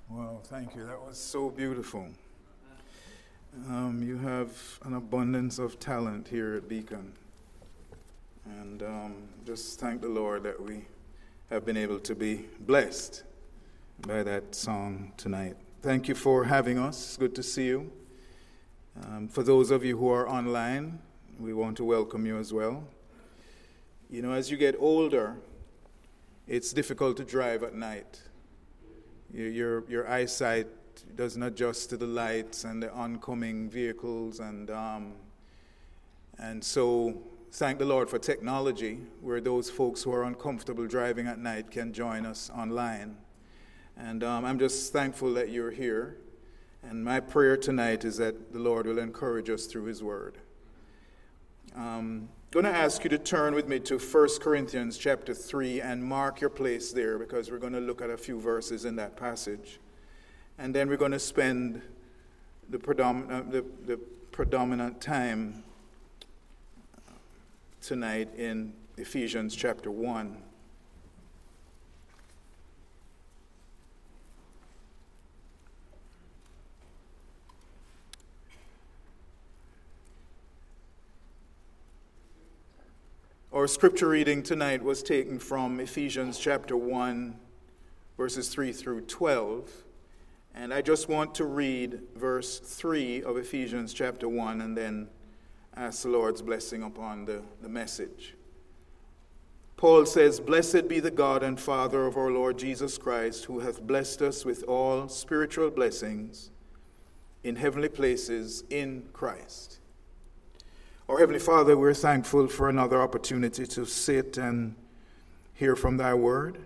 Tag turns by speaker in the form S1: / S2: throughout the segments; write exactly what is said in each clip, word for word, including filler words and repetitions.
S1: Well, thank you. That was so beautiful. Um, you have an abundance of talent here at Beacon. And um, just thank the Lord that we have been able to be blessed by that song tonight. Thank you for having us. It's good to see you. Um, for those of you who are online, we want to welcome you as well. You know, as you get older, it's difficult to drive at night. Your, your, your eyesight doesn't adjust to the lights and the oncoming vehicles, and um, and so thank the Lord for technology, where those folks who are uncomfortable driving at night can join us online. And um, I'm just thankful that you're here. And my prayer tonight is that the Lord will encourage us through His Word. I'm going to ask you to turn with me to First Corinthians chapter three and mark your place there, because we're going to look at a few verses in that passage. And then we're going to spend the predominant, the, the predominant time tonight in Ephesians chapter one. Our scripture reading tonight was taken from Ephesians chapter one, verses three through twelve. And I just want to read verse three of Ephesians chapter one and then ask the Lord's blessing upon the, the message. Paul says, "Blessed be the God and Father of our Lord Jesus Christ, who hath blessed us with all spiritual blessings in heavenly places in Christ." Our Heavenly Father, we're thankful for another opportunity to sit and hear from Thy Word.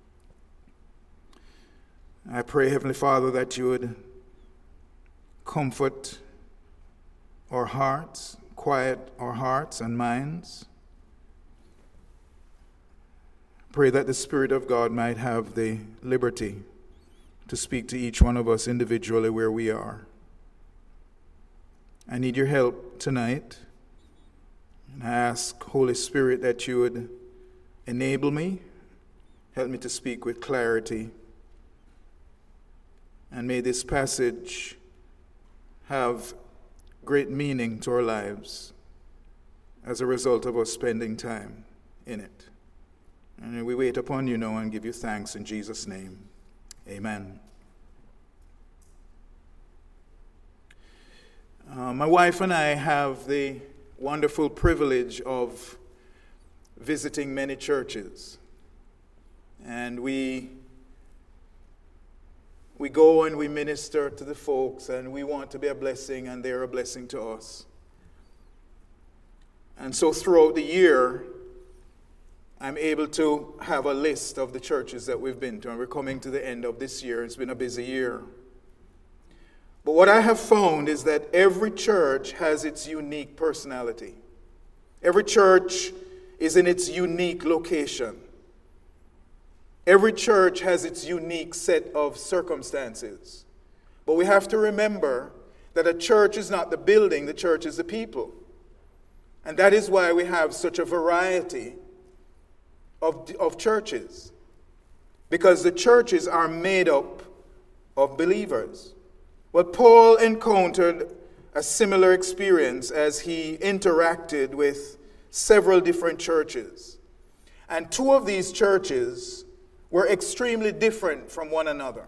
S1: I pray, Heavenly Father, that You would comfort our hearts, quiet our hearts and minds. Pray that the Spirit of God might have the liberty to speak to each one of us individually where we are. I need Your help tonight. And I ask, Holy Spirit, that You would enable me, help me to speak with clarity. And may this passage have great meaning to our lives as a result of us spending time in it. And we wait upon You now and give You thanks in Jesus' name. Amen. Uh, my wife and I have the wonderful privilege of visiting many churches. And we we go and we minister to the folks, and we want to be a blessing, and they're a blessing to us. And so throughout the year, I'm able to have a list of the churches that we've been to, and we're coming to the end of this year. It's been a busy year. But what I have found is that every church has its unique personality. Every church is in its unique location. Every church has its unique set of circumstances. But we have to remember that a church is not the building, the church is the people. And that is why we have such a variety of, of churches. Because the churches are made up of believers. Well, Paul encountered a similar experience as he interacted with several different churches. And two of these churches were extremely different from one another.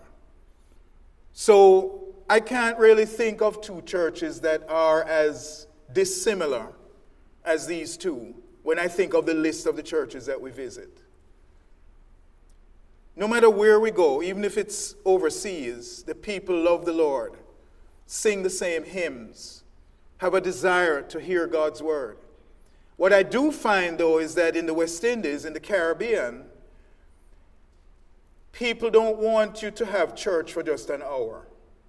S1: So I can't really think of two churches that are as dissimilar as these two when I think of the list of the churches that we visit. No matter where we go, even if it's overseas, the people love the Lord, sing the same hymns, have a desire to hear God's word. What I do find, though, is that in the West Indies, in the Caribbean, people don't want you to have church for just an hour.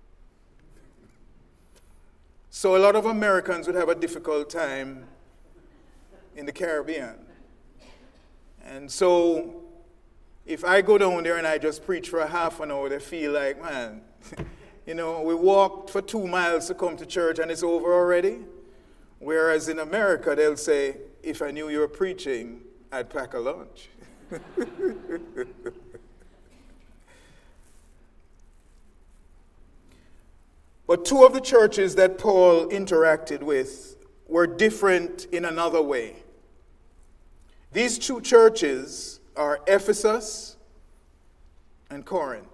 S1: So a lot of Americans would have a difficult time in the Caribbean. And so if I go down there and I just preach for a half an hour, they feel like, man, you know, we walked for two miles to come to church and it's over already. Whereas in America, they'll say, if I knew you were preaching, I'd pack a lunch. But two of the churches that Paul interacted with were different in another way. These two churches are Ephesus and Corinth.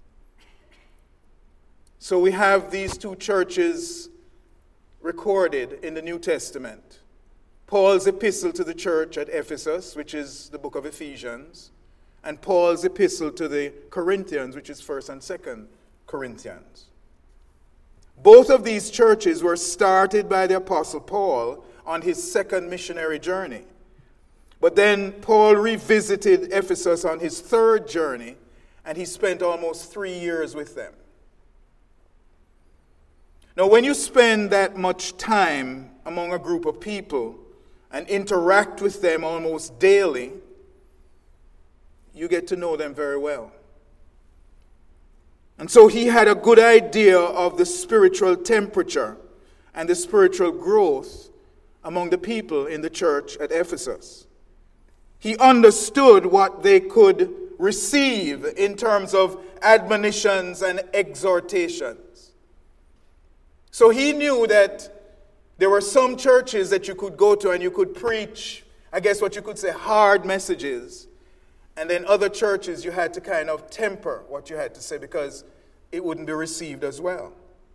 S1: So we have these two churches recorded in the New Testament. Paul's epistle to the church at Ephesus, which is the book of Ephesians, and Paul's epistle to the Corinthians, which is First and Second Corinthians. Both of these churches were started by the Apostle Paul on his second missionary journey. But then Paul revisited Ephesus on his third journey, and he spent almost three years with them. Now, when you spend that much time among a group of people and interact with them almost daily, you get to know them very well. And so he had a good idea of the spiritual temperature and the spiritual growth among the people in the church at Ephesus. He understood what they could receive in terms of admonitions and exhortations. So he knew that there were some churches that you could go to and you could preach, I guess what you could say, hard messages. And then other churches you had to kind of temper what you had to say because it wouldn't be received as well.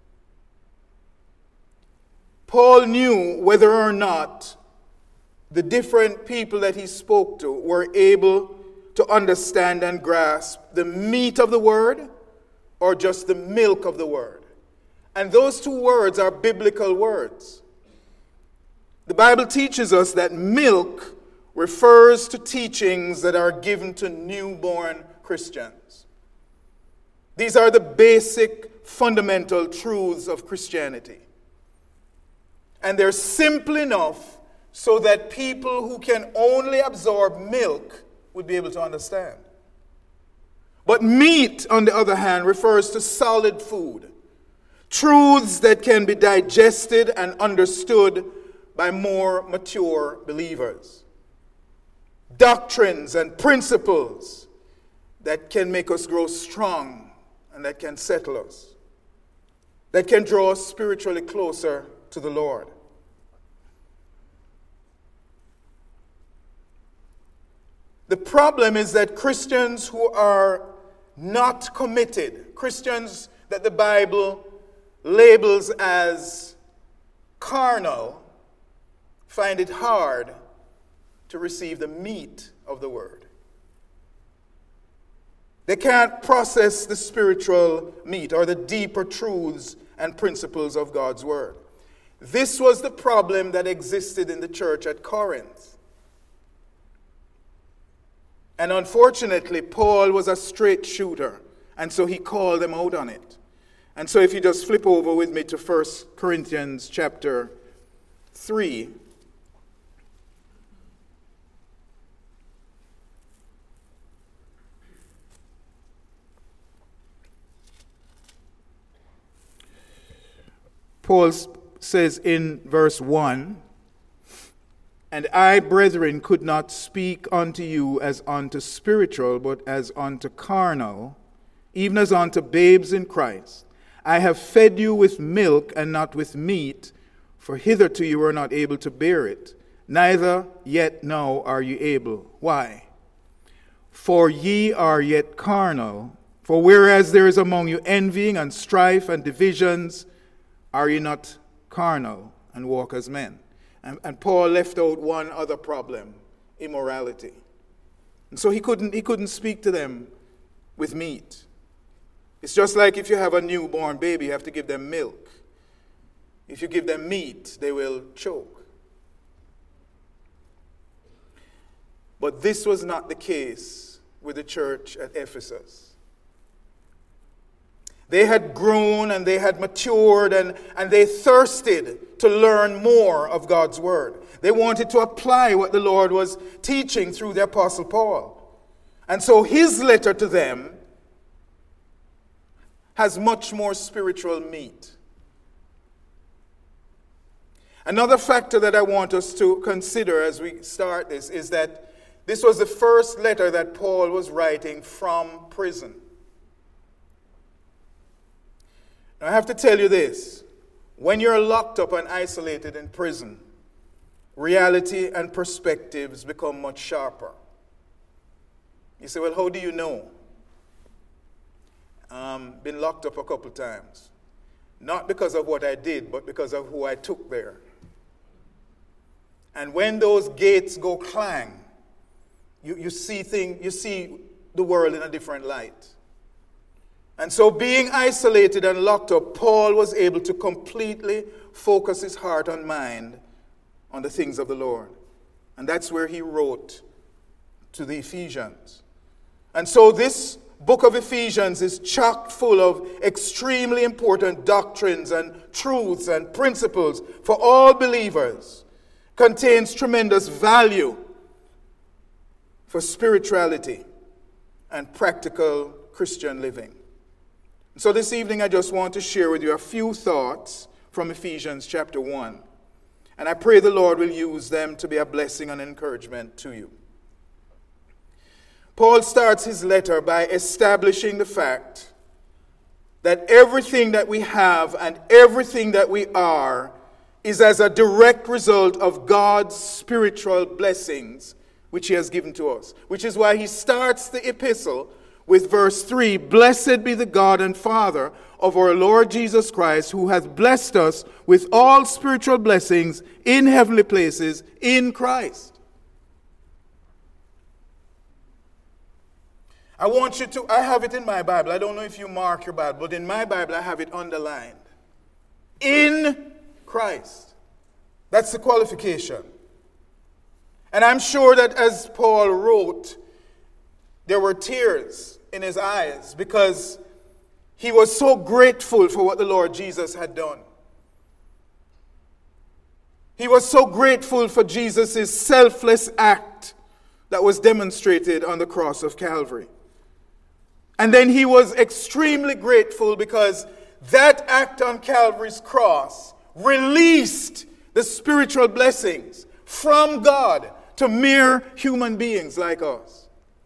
S1: Paul knew whether or not the different people that he spoke to were able to understand and grasp the meat of the word or just the milk of the word. And those two words are biblical words. The Bible teaches us that milk refers to teachings that are given to newborn Christians. These are the basic, fundamental truths of Christianity. And they're simple enough so that people who can only absorb milk would be able to understand. But meat, on the other hand, refers to solid food, truths that can be digested and understood by more mature believers. Doctrines and principles that can make us grow strong and that can settle us, that can draw us spiritually closer to the Lord. The problem is that Christians who are not committed, Christians that the Bible labels as carnal, find it hard to receive the meat of the word. They can't process the spiritual meat or the deeper truths and principles of God's word. This was the problem that existed in the church at Corinth. And unfortunately, Paul was a straight shooter, and so he called them out on it. And so if you just flip over with me to First Corinthians chapter three. Paul says in verse one, "And I, brethren, could not speak unto you as unto spiritual, but as unto carnal, even as unto babes in Christ. I have fed you with milk and not with meat, for hitherto you were not able to bear it, neither yet now are you able." Why? "For ye are yet carnal, for whereas there is among you envying and strife and divisions, are ye not carnal and walk as men?" And, and Paul left out one other problem, immorality. And so he couldn't, he couldn't speak to them with meat. It's just like if you have a newborn baby, you have to give them milk. If you give them meat, they will choke. But this was not the case with the church at Ephesus. They had grown and they had matured and, and they thirsted to learn more of God's word. They wanted to apply what the Lord was teaching through the Apostle Paul. And so his letter to them has much more spiritual meat. Another factor that I want us to consider as we start this is that this was the first letter that Paul was writing from prison. I have to tell you this. When you're locked up and isolated in prison, reality and perspectives become much sharper. You say, well, how do you know? Um, been locked up a couple times. Not because of what I did, but because of who I took there. And when those gates go clang, you, you see thing, you see the world in a different light. And so being isolated and locked up, Paul was able to completely focus his heart and mind on the things of the Lord. And that's where he wrote to the Ephesians. And so this book of Ephesians is chock full of extremely important doctrines and truths and principles for all believers. Contains tremendous value for spirituality and practical Christian living. So this evening I just want to share with you a few thoughts from Ephesians chapter one. And I pray the Lord will use them to be a blessing and encouragement to you. Paul starts his letter by establishing the fact that everything that we have and everything that we are is as a direct result of God's spiritual blessings which he has given to us. Which is why he starts the epistle with verse three, "Blessed be the God and Father of our Lord Jesus Christ, who hath blessed us with all spiritual blessings in heavenly places in Christ." I want you to, I have it in my Bible. I don't know if you mark your Bible, but in my Bible I have it underlined. In Christ. That's the qualification. And I'm sure that as Paul wrote, there were tears in his eyes because he was so grateful for what the Lord Jesus had done. He was so grateful for Jesus' selfless act that was demonstrated on the cross of Calvary. And then he was extremely grateful because that act on Calvary's cross released the spiritual blessings from God to mere human beings like us.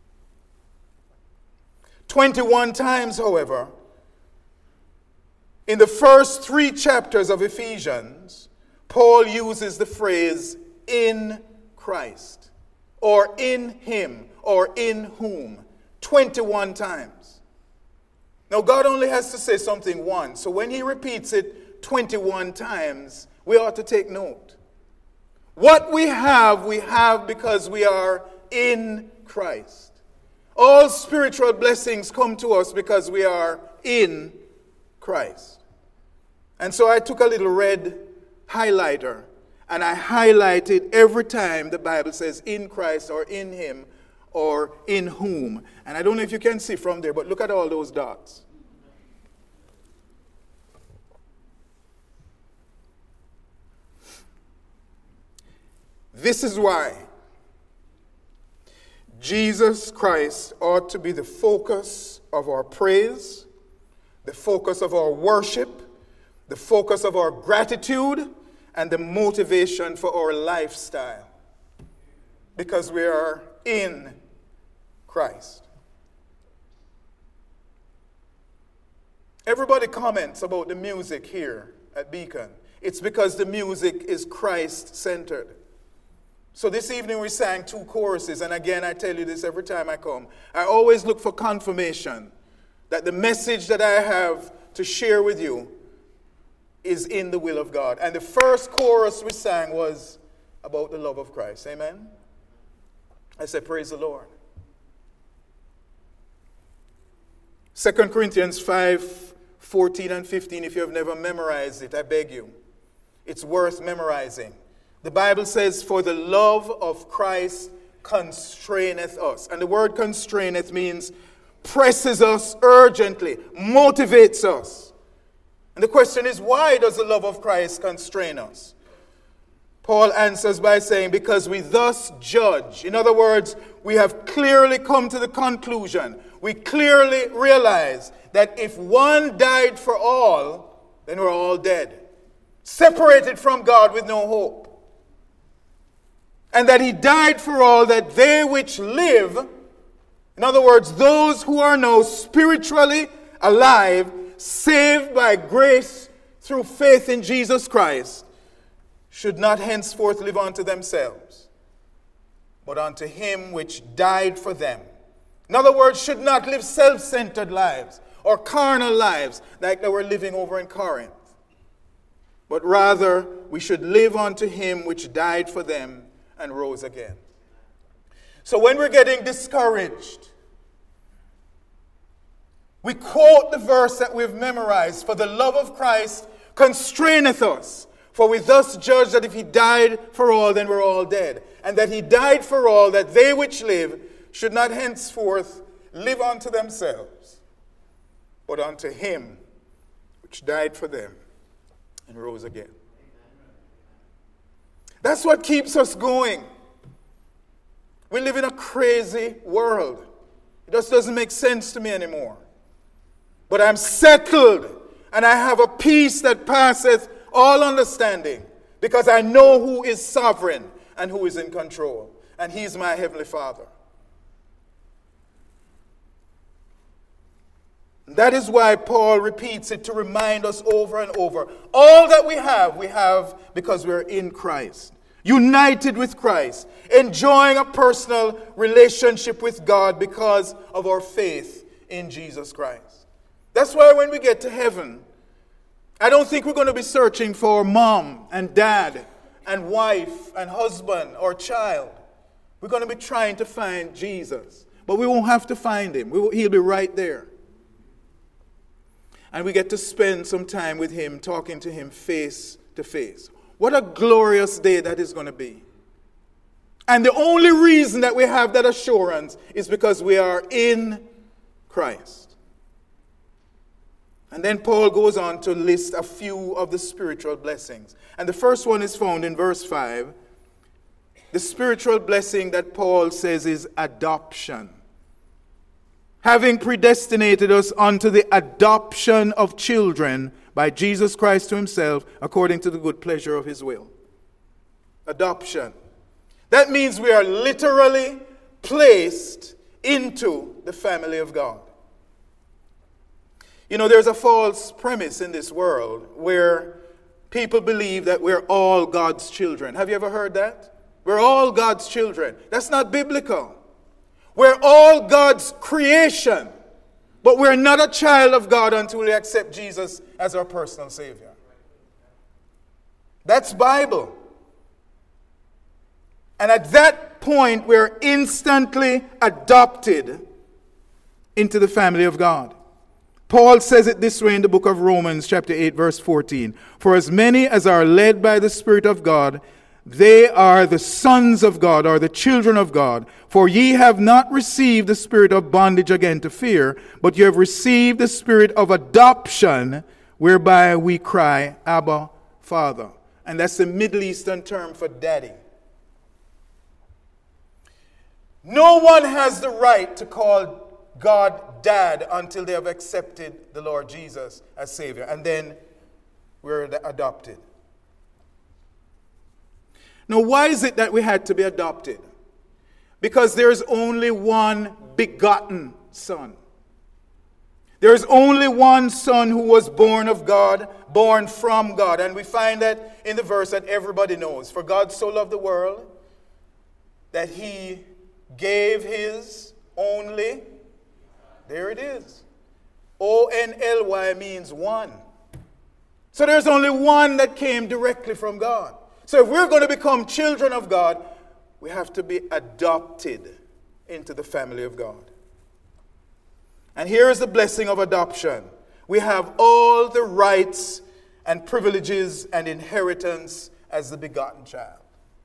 S1: twenty-one times, however, in the first three chapters of Ephesians, Paul uses the phrase "in Christ," or "in him," or "in whom," twenty-one times. Now, God only has to say something once, so when he repeats it twenty-one times, we ought to take note. What we have, we have because we are in Christ. All spiritual blessings come to us because we are in Christ. And so I took a little red highlighter and I highlighted every time the Bible says "in Christ" or "in him" or "in whom." And I don't know if you can see from there, but look at all those dots. This is why Jesus Christ ought to be the focus of our praise, the focus of our worship, the focus of our gratitude, and the motivation for our lifestyle. Because we are in Christ. Everybody comments about the music here at Beacon. It's because the music is Christ-centered. So this evening we sang two choruses, and again I tell you this every time I come. I always look for confirmation that the message that I have to share with you is in the will of God. And the first chorus we sang was about the love of Christ. Amen? I said, praise the Lord. Second Corinthians five, fourteen and fifteen, if you have never memorized it, I beg you. It's worth memorizing. The Bible says, "For the love of Christ constraineth us." And the word constraineth means presses us urgently, motivates us. And the question is, why does the love of Christ constrain us? Paul answers by saying, because we thus judge. In other words, we have clearly come to the conclusion. We clearly realize that if one died for all, then we're all dead. Separated from God with no hope. And that he died for all, that they which live, in other words, those who are now spiritually alive, saved by grace through faith in Jesus Christ, should not henceforth live unto themselves, but unto him which died for them. In other words, should not live self-centered lives or carnal lives like they were living over in Corinth. But rather, we should live unto him which died for them and rose again. So when we're getting discouraged, we quote the verse that we've memorized, "For the love of Christ constraineth us, for we thus judge that if he died for all, then we're all dead. And that he died for all, that they which live should not henceforth live unto themselves, but unto him which died for them and rose again." That's what keeps us going. We live in a crazy world. It just doesn't make sense to me anymore. But I'm settled, and I have a peace that passeth all understanding, because I know who is sovereign and who is in control, and he's my heavenly Father. That is why Paul repeats it, to remind us over and over. All that we have, we have because we're in Christ. United with Christ. Enjoying a personal relationship with God because of our faith in Jesus Christ. That's why when we get to heaven, I don't think we're going to be searching for mom and dad and wife and husband or child. We're going to be trying to find Jesus. But we won't have to find him. We will, he'll be right there. And we get to spend some time with him, talking to him face to face. What a glorious day that is going to be. And the only reason that we have that assurance is because we are in Christ. And then Paul goes on to list a few of the spiritual blessings. And the first one is found in verse five. The spiritual blessing that Paul says is adoption. Having predestinated us unto the adoption of children by Jesus Christ to himself, according to the good pleasure of his will. Adoption. That means we are literally placed into the family of God. You know, there's a false premise in this world where people believe that we're all God's children. Have you ever heard that? We're all God's children. That's not biblical. We're all God's creation, but we're not a child of God until we accept Jesus as our personal Savior. That's Bible. And at that point, we're instantly adopted into the family of God. Paul says it this way in the book of Romans, chapter eight, verse fourteen. "For as many as are led by the Spirit of God, they are the sons of God, or the children of God. For ye have not received the spirit of bondage again to fear, but you have received the spirit of adoption, whereby we cry, Abba, Father." And that's the Middle Eastern term for daddy. No one has the right to call God dad until they have accepted the Lord Jesus as Savior. And then we're adopted. Now, why is it that we had to be adopted? Because there is only one begotten Son. There is only one Son who was born of God, born from God. And we find that in the verse that everybody knows. "For God so loved the world that he gave his only," there it is. O N L Y means one. So there's only one that came directly from God. So if we're going to become children of God, we have to be adopted into the family of God. And here is the blessing of adoption. We have all the rights and privileges and inheritance as the begotten child.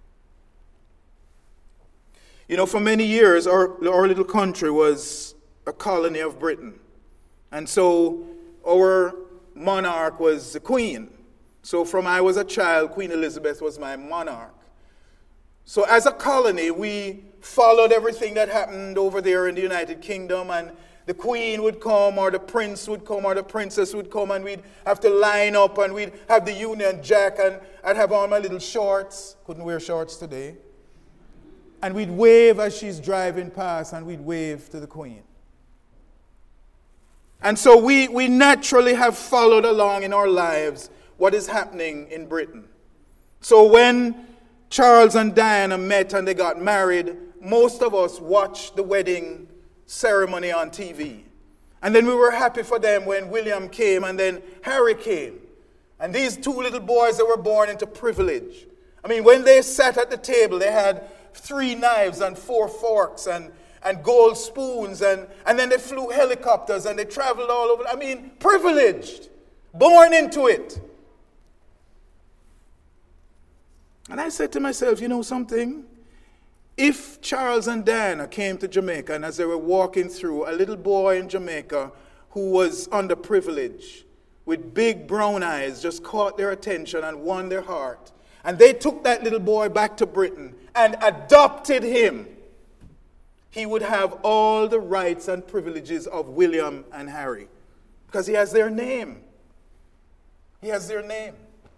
S1: You know, for many years, our, our little country was a colony of Britain. And so our monarch was the Queen. So from I was a child, Queen Elizabeth was my monarch. So as a colony, we followed everything that happened over there in the United Kingdom, and the Queen would come, or the Prince would come, or the Princess would come, and we'd have to line up, and we'd have the Union Jack, and I'd have on my little shorts. Couldn't wear shorts today. And we'd wave as she's driving past, and we'd wave to the Queen. And so we, we naturally have followed along in our lives what is happening in Britain. So when Charles and Diana met and they got married, most of us watched the wedding ceremony on T V. And then we were happy for them when William came and then Harry came. And these two little boys that were born into privilege. I mean, when they sat at the table, they had three knives and four forks and, and gold spoons. And, and then they flew helicopters and they traveled all over. I mean, privileged. Born into it. And I said to myself, you know something? If Charles and Diana came to Jamaica and as they were walking through, a little boy in Jamaica who was underprivileged, with big brown eyes, just caught their attention and won their heart. And they took that little boy back to Britain and adopted him. He would have all the rights and privileges of William and Harry. Because he has their name. He has their name.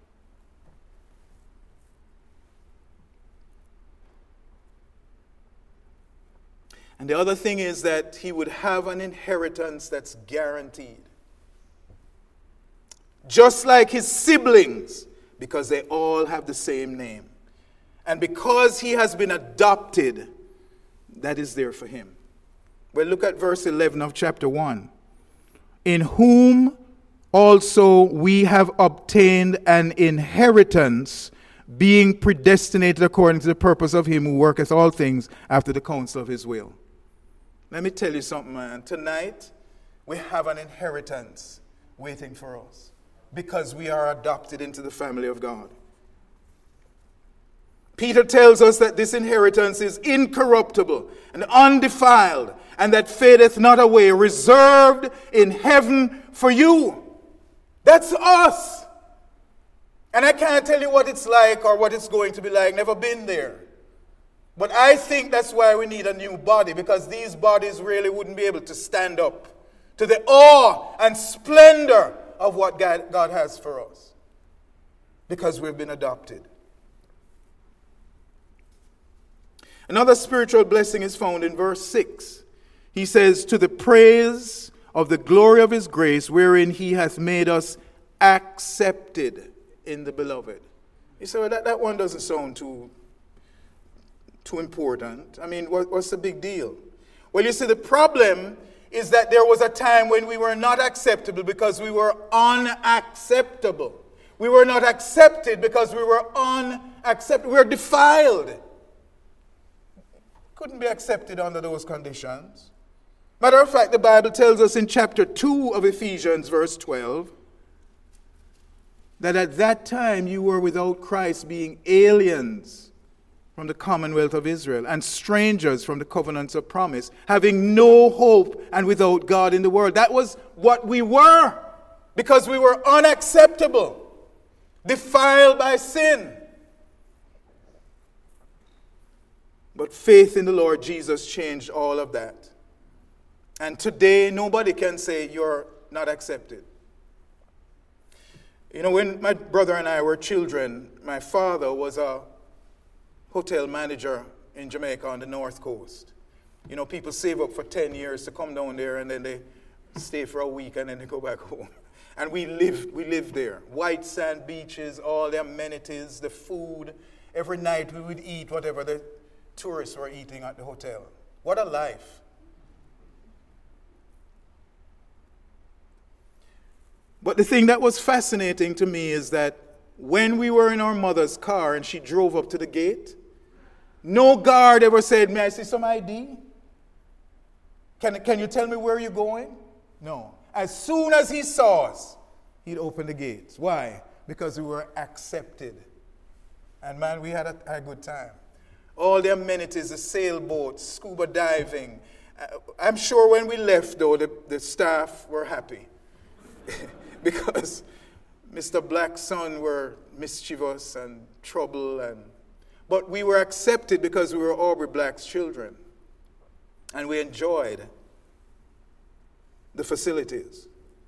S1: And the other thing is that he would have an inheritance that's guaranteed. Just like his siblings, because they all have the same name. And because he has been adopted, that is there for him. Well, look at verse eleven of chapter one. In whom also we have obtained an inheritance, being predestinated according to the purpose of him who worketh all things after the counsel of his will. Let me tell you something, man. Tonight, we have an inheritance waiting for us. Because we are adopted into the family of God. Peter tells us that this inheritance is incorruptible and undefiled, and that fadeth not away, reserved in heaven for you. That's us. And I can't tell you what it's like or what it's going to be like. Never been there. But I think that's why we need a new body, because these bodies really wouldn't be able to stand up to the awe and splendor of what God, God has for us, because we've been adopted. Another spiritual blessing is found in verse six. He says, to the praise of the glory of his grace, wherein he hath made us accepted in the beloved. You say, well, that, that one doesn't sound too, too important. I mean, what, what's the big deal? Well, you see, the problem is that there was a time when we were not acceptable because we were unacceptable. We were not accepted because we were unacceptable. We were defiled. Couldn't be accepted under those conditions. Matter of fact, the Bible tells us in chapter two of Ephesians, verse twelve, that at that time you were without Christ, being aliens from the commonwealth of Israel, and strangers from the covenants of promise, having no hope and without God in the world. That was what we were, because we were unacceptable, defiled by sin. But faith in the Lord Jesus changed all of that. And today, nobody can say you're not accepted. You know, when my brother and I were children, my father was a hotel manager in Jamaica on the north coast. You know, people save up for ten years to come down there, and then they stay for a week and then they go back home. And we lived, we lived there. White sand beaches, all the amenities, the food. Every night we would eat whatever the tourists were eating at the hotel. What a life. But the thing that was fascinating to me is that when we were in our mother's car and she drove up to the gate, no guard ever said, may I see some I D? Can, can you tell me where you're going? No. As soon as he saw us, he'd open the gates. Why? Because we were accepted. And man, we had a, a good time. All the amenities, the sailboats, scuba diving. Uh, I'm sure when we left, though, the, the staff were happy. Because Mister Black's son were mischievous and trouble. and But we were accepted because we were Aubrey Black's children. And we enjoyed the facilities.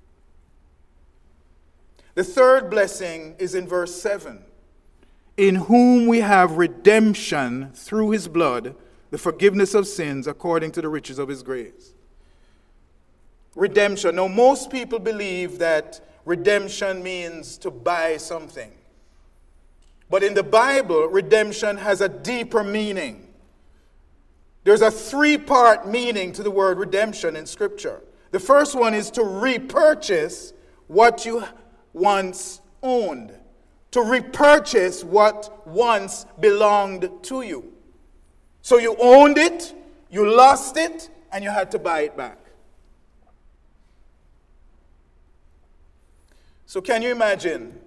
S1: The third blessing is in verse seven. In whom we have redemption through his blood, the forgiveness of sins according to the riches of his grace. redemption. Now, most people believe that redemption means to buy something. But in the Bible, redemption has a deeper meaning. There's a three-part meaning to the word redemption in Scripture. The first one is to repurchase what you once owned. To repurchase what once belonged to you. So you owned it, you lost it, and you had to buy it back. So can you imagine,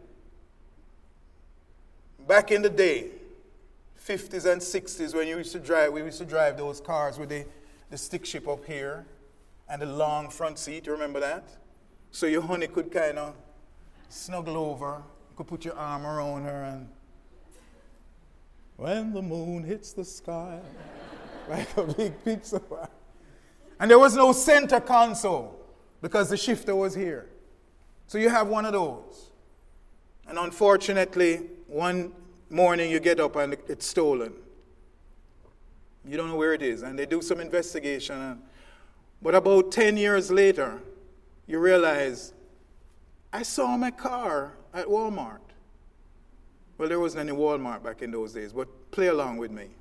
S1: back in the day, fifties and sixties, when you used to drive, we used to drive those cars with the, the stick shift up here and the long front seat, you remember that? So your honey could kind of snuggle over, you could put your arm around her and when the moon hits the sky, like a big pizza. And there was no center console because the shifter was here. So you have one of those. And unfortunately, one morning you get up and it's stolen. You don't know where it is. And they do some investigation. And, but about ten years later, you realize, I saw my car at Walmart. Well, there wasn't any Walmart back in those days, but play along with me.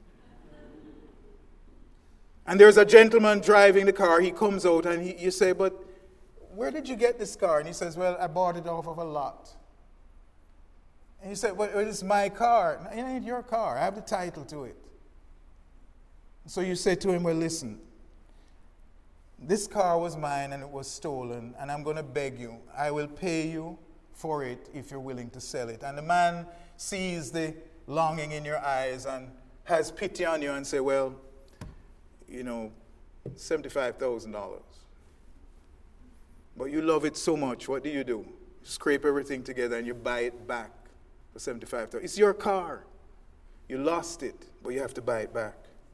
S1: And there's a gentleman driving the car. He comes out and he, you say, but where did you get this car? And he says, well, I bought it off of a lot. And you say, well, it's my car. No, it ain't your car. I have the title to it. So you say to him, well, listen, this car was mine and it was stolen, and I'm going to beg you. I will pay you for it if you're willing to sell it. And the man sees the longing in your eyes and has pity on you and say, well, you know, seventy-five thousand dollars. But you love it so much, what do you do? Scrape everything together and you buy it back for seventy-five thousand dollars. It's your car. You lost it, but you have to buy it back.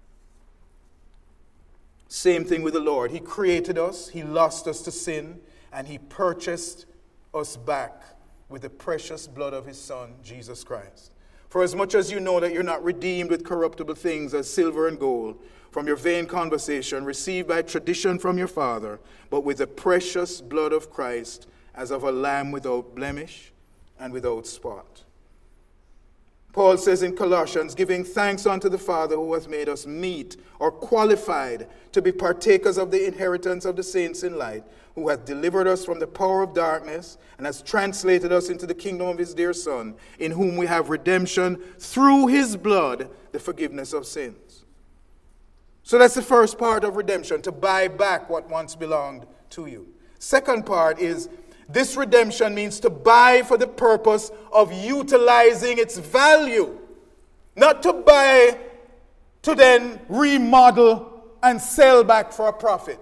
S1: Same thing with the Lord. He created us, He lost us to sin, and He purchased us back with the precious blood of His Son, Jesus Christ. For as much as you know that you're not redeemed with corruptible things as silver and gold, from your vain conversation received by tradition from your father, but with the precious blood of Christ as of a lamb without blemish and without spot. Paul says in Colossians, giving thanks unto the Father who hath made us meet or qualified to be partakers of the inheritance of the saints in light, who hath delivered us from the power of darkness and has translated us into the kingdom of his dear Son, in whom we have redemption through his blood, the forgiveness of sins. So that's the first part of redemption, to buy back what once belonged to you. Second part is, this redemption means to buy for the purpose of utilizing its value. Not to buy to then remodel and sell back for a profit.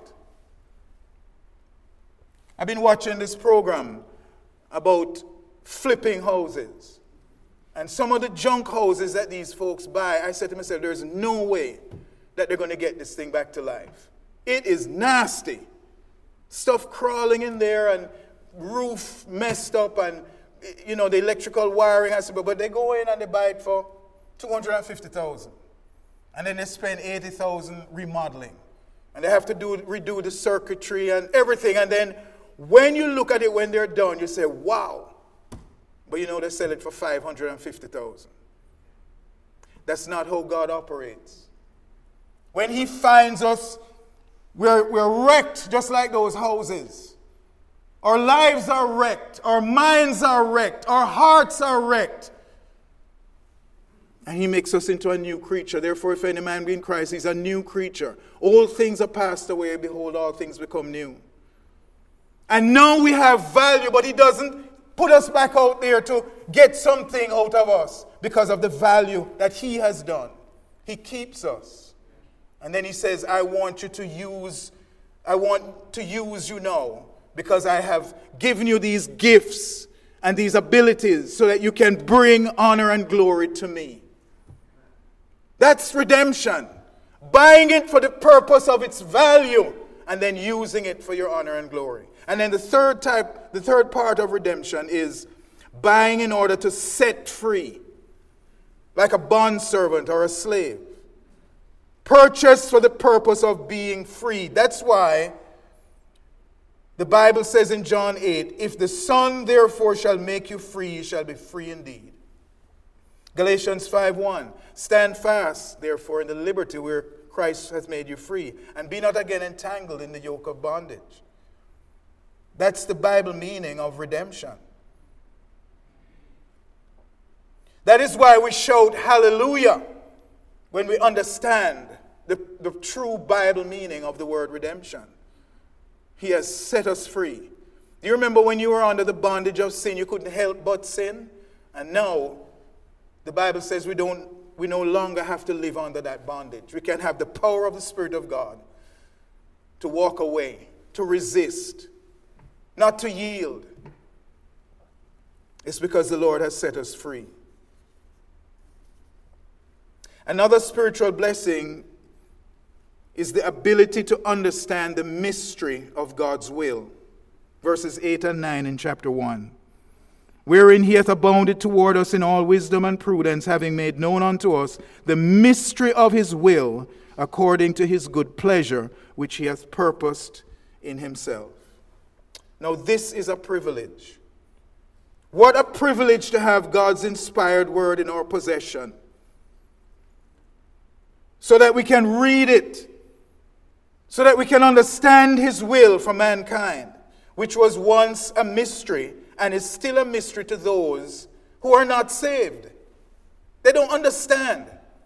S1: I've been watching this program about flipping houses. And some of the junk houses that these folks buy, I said to myself, there's no way that they're going to get this thing back to life. It is nasty. Stuff crawling in there and roof messed up, and you know the electrical wiring has to be, but they go in and they buy it for two hundred fifty thousand, and then they spend eighty thousand remodeling, and they have to do redo the circuitry and everything, and then when you look at it when they're done, you say, wow, but you know they sell it for five hundred fifty thousand. That's not how God operates. When he finds us, we're, we're wrecked just like those houses. Our lives are wrecked. Our minds are wrecked. Our hearts are wrecked. And he makes us into a new creature. Therefore, if any man be in Christ, he's a new creature. Old things are passed away. Behold, all things become new. And now we have value, but he doesn't put us back out there to get something out of us because of the value that he has done. He keeps us. And then he says, I want you to use, I want to use you now, because I have given you these gifts and these abilities so that you can bring honor and glory to me. That's redemption. Buying it for the purpose of its value and then using it for your honor and glory. And then the third type, the third part of redemption is buying in order to set free, like a bondservant or a slave. Purchased for the purpose of being free. That's why The Bible says in John eight, if the Son therefore shall make you free, you shall be free indeed. Galatians five one, stand fast therefore in the liberty where Christ has made you free, and be not again entangled in the yoke of bondage. That's the Bible meaning of redemption. That is why we shout hallelujah when we understand the, the true Bible meaning of the word redemption. He has set us free. Do you remember when you were under the bondage of sin, you couldn't help but sin? And now, the Bible says we don't, we no longer have to live under that bondage. We can have the power of the Spirit of God to walk away, to resist, not to yield. It's because the Lord has set us free. Another spiritual blessing is the ability to understand the mystery of God's will. Verses eight and nine in chapter one. Wherein he hath abounded toward us in all wisdom and prudence, having made known unto us the mystery of his will, according to his good pleasure, which he hath purposed in himself. Now this is a privilege. What a privilege to have God's inspired word in our possession, so that we can read it, so that we can understand his will for mankind, which was once a mystery and is still a mystery to those who are not saved. They don't understand.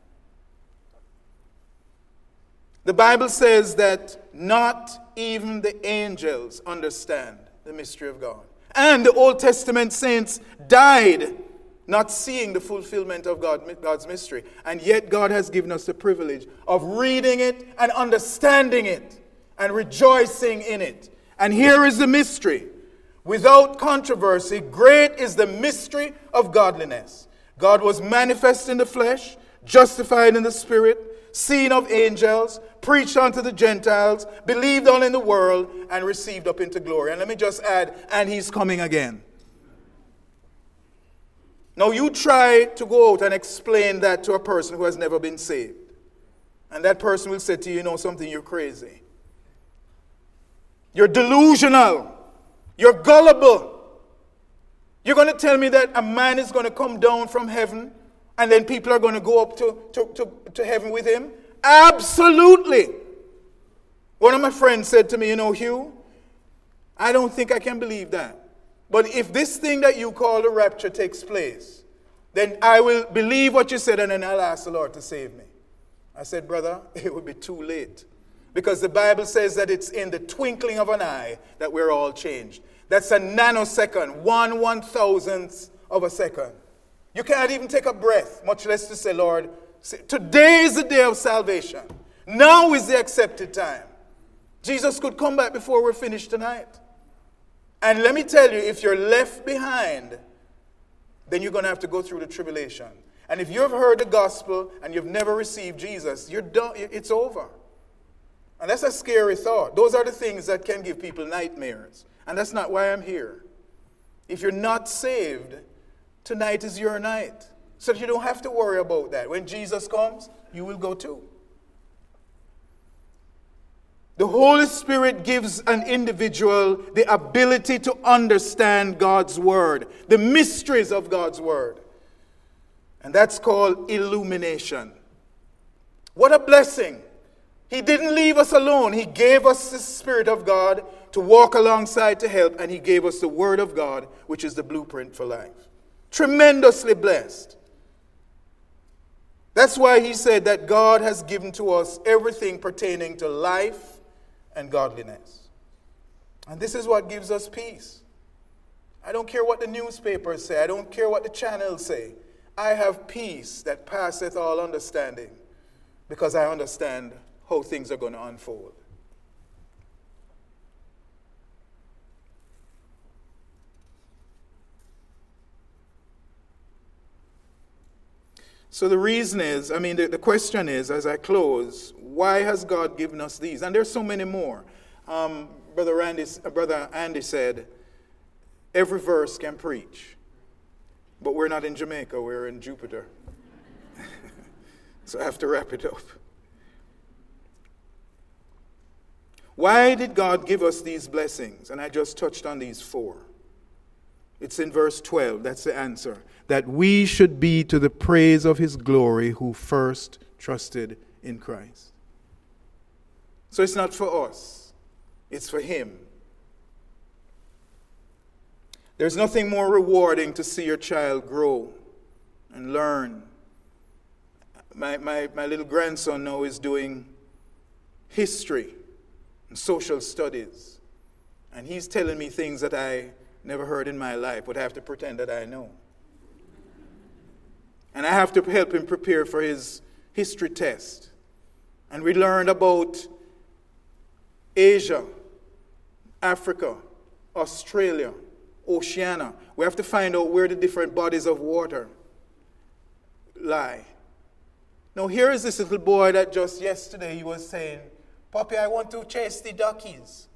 S1: The Bible says that not even the angels understand the mystery of God. And the Old Testament saints died not seeing the fulfillment of God, God's mystery. And yet God has given us the privilege of reading it and understanding it and rejoicing in it. And here is the mystery. Without controversy, great is the mystery of godliness. God was manifest in the flesh, justified in the spirit, seen of angels, preached unto the Gentiles, believed on in the world, and received up into glory. And let me just add, and he's coming again. Now you try to go out and explain that to a person who has never been saved. And that person will say to you, you know something, you're crazy. You're delusional. You're gullible. You're going to tell me that a man is going to come down from heaven and then people are going to go up to, to, to, to heaven with him? Absolutely. One of my friends said to me, you know, Hugh, I don't think I can believe that. But if this thing that you call the rapture takes place, then I will believe what you said and then I'll ask the Lord to save me. I said, brother, it will be too late. Because the Bible says that it's in the twinkling of an eye that we're all changed. That's a nanosecond, one one thousandth of a second. You can't even take a breath, much less to say, Lord, today is the day of salvation. Now is the accepted time. Jesus could come back before we're finished tonight. And let me tell you, if you're left behind, then you're going to have to go through the tribulation. And if you've heard the gospel and you've never received Jesus, you're done. It's over. And that's a scary thought. Those are the things that can give people nightmares. And that's not why I'm here. If you're not saved, tonight is your night. So that you don't have to worry about that. When Jesus comes, you will go too. The Holy Spirit gives an individual the ability to understand God's word, the mysteries of God's word. And that's called illumination. What a blessing. He didn't leave us alone. He gave us the Spirit of God to walk alongside to help, and he gave us the Word of God, which is the blueprint for life. Tremendously blessed. That's why he said that God has given to us everything pertaining to life and godliness. And this is what gives us peace. I don't care what the newspapers say. I don't care what the channels say. I have peace that passeth all understanding because I understand how things are going to unfold. So the reason is, I mean, the, the question is, as I close, why has God given us these? And there's so many more. Um, Brother Randy, uh, Brother Andy said, every verse can preach. But we're not in Jamaica, we're in Jupiter. So I have to wrap it up. Why did God give us these blessings? And I just touched on these four. It's in verse twelve. That's the answer. That we should be to the praise of his glory who first trusted in Christ. So it's not for us. It's for him. There's nothing more rewarding to see your child grow and learn. My, my, my little grandson now is doing history and social studies. And he's telling me things that I never heard in my life, but I have to pretend that I know. And I have to help him prepare for his history test. And we learned about Asia, Africa, Australia, Oceania. We have to find out where the different bodies of water lie. Now here is this little boy that just yesterday he was saying, "Papi, I want to chase the duckies."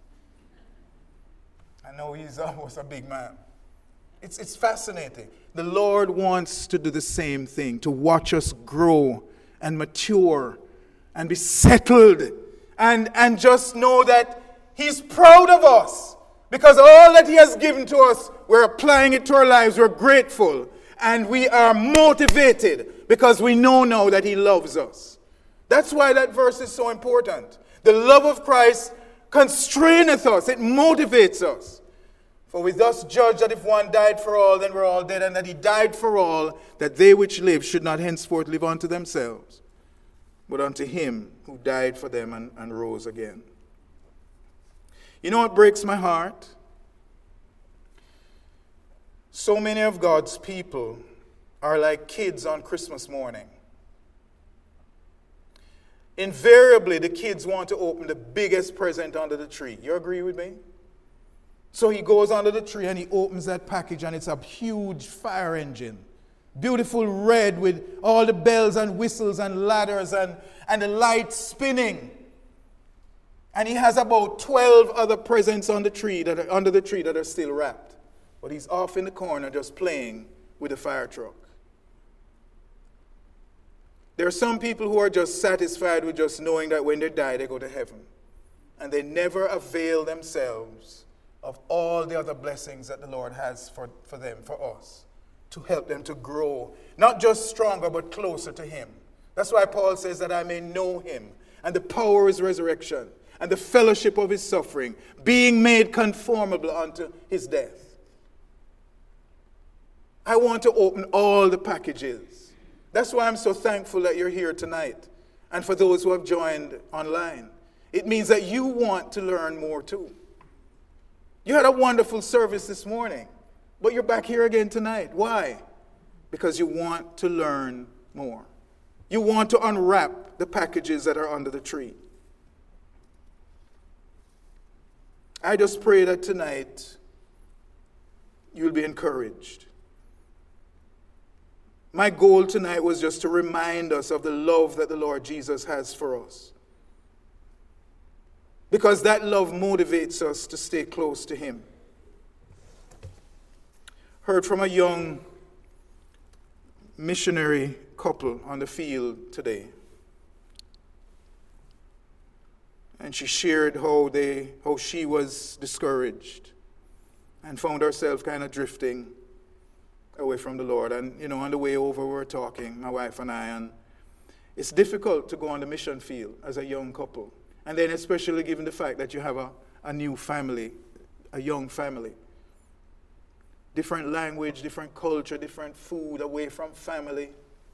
S1: I know he's almost a big man. It's, it's fascinating. The Lord wants to do the same thing, to watch us grow and mature and be settled and, and just know that he's proud of us because all that he has given to us, we're applying it to our lives. We're grateful and we are motivated because we know now that he loves us. That's why that verse is so important. The love of Christ constraineth us. It motivates us. For we thus judge that if one died for all, then we're all dead, and that he died for all, that they which live should not henceforth live unto themselves, but unto him who died for them and, and rose again. You know what breaks my heart? So many of God's people are like kids on Christmas morning. Invariably, the kids want to open the biggest present under the tree. You agree with me? So he goes under the tree and he opens that package and it's a huge fire engine. Beautiful red with all the bells and whistles and ladders and, and the lights spinning. And he has about twelve other presents on the tree that are under the tree that are still wrapped. But he's off in the corner just playing with the fire truck. There are some people who are just satisfied with just knowing that when they die, they go to heaven. And they never avail themselves of all the other blessings that the Lord has for, for them, for us, to help them to grow, not just stronger, but closer to him. That's why Paul says that I may know him, and the power of his resurrection, and the fellowship of his suffering, being made conformable unto his death. I want to open all the packages. That's why I'm so thankful that you're here tonight, and for those who have joined online. It means that you want to learn more too. You had a wonderful service this morning, but you're back here again tonight. Why? Because you want to learn more. You want to unwrap the packages that are under the tree. I just pray that tonight you'll be encouraged. My goal tonight was just to remind us of the love that the Lord Jesus has for us. Because that love motivates us to stay close to him. Heard from a young missionary couple on the field today. And she shared how they, how she was discouraged and found herself kind of drifting away from the Lord. And, you know, on the way over, we were talking, my wife and I, and it's difficult to go on the mission field as a young couple. And then especially given the fact that you have a, a new family, a young family. Different language, different culture, different food, away from family.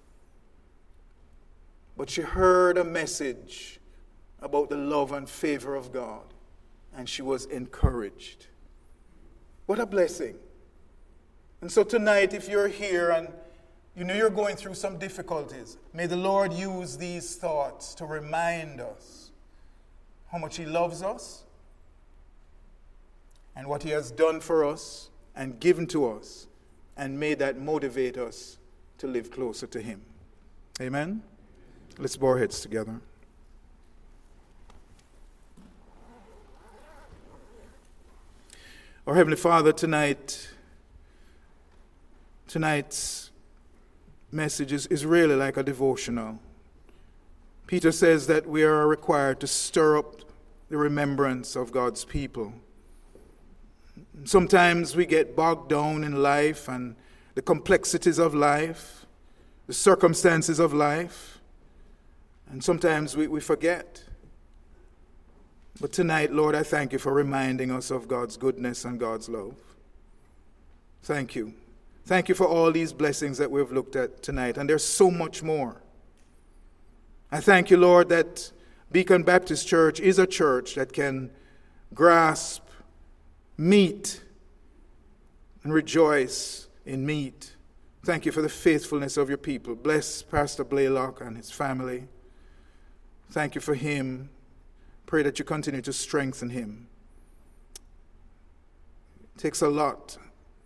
S1: But she heard a message about the love and favor of God. And she was encouraged. What a blessing. And so tonight, if you're here and you know you're going through some difficulties, may the Lord use these thoughts to remind us how much he loves us and what he has done for us and given to us, and may that motivate us to live closer to him. Amen? Let's bow our heads together. Our Heavenly Father, tonight, tonight's message is, is really like a devotional. Peter says that we are required to stir up the remembrance of God's people. Sometimes we get bogged down in life and the complexities of life, the circumstances of life, and sometimes we, we forget. But tonight, Lord, I thank you for reminding us of God's goodness and God's love. Thank you. Thank you for all these blessings that we've looked at tonight, and there's so much more. I thank you, Lord, that Beacon Baptist Church is a church that can grasp meat and rejoice in meat. Thank you for the faithfulness of your people. Bless Pastor Blaylock and his family. Thank you for him. Pray that you continue to strengthen him. It takes a lot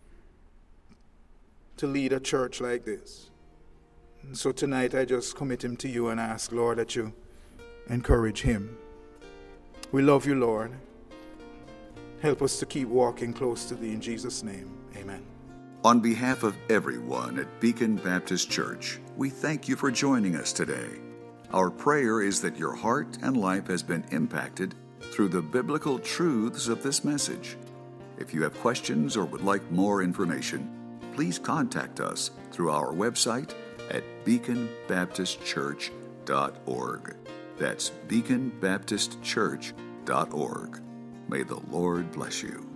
S1: to lead a church like this. And so tonight I just commit him to you and ask, Lord, that you encourage him. We love you, Lord. Help us to keep walking close to thee in Jesus' name. Amen.
S2: On behalf of everyone at Beacon Baptist Church, we thank you for joining us today. Our prayer is that your heart and life has been impacted through the biblical truths of this message. If you have questions or would like more information, please contact us through our website at beacon baptist church dot org. That's beacon baptist church dot org. May the Lord bless you.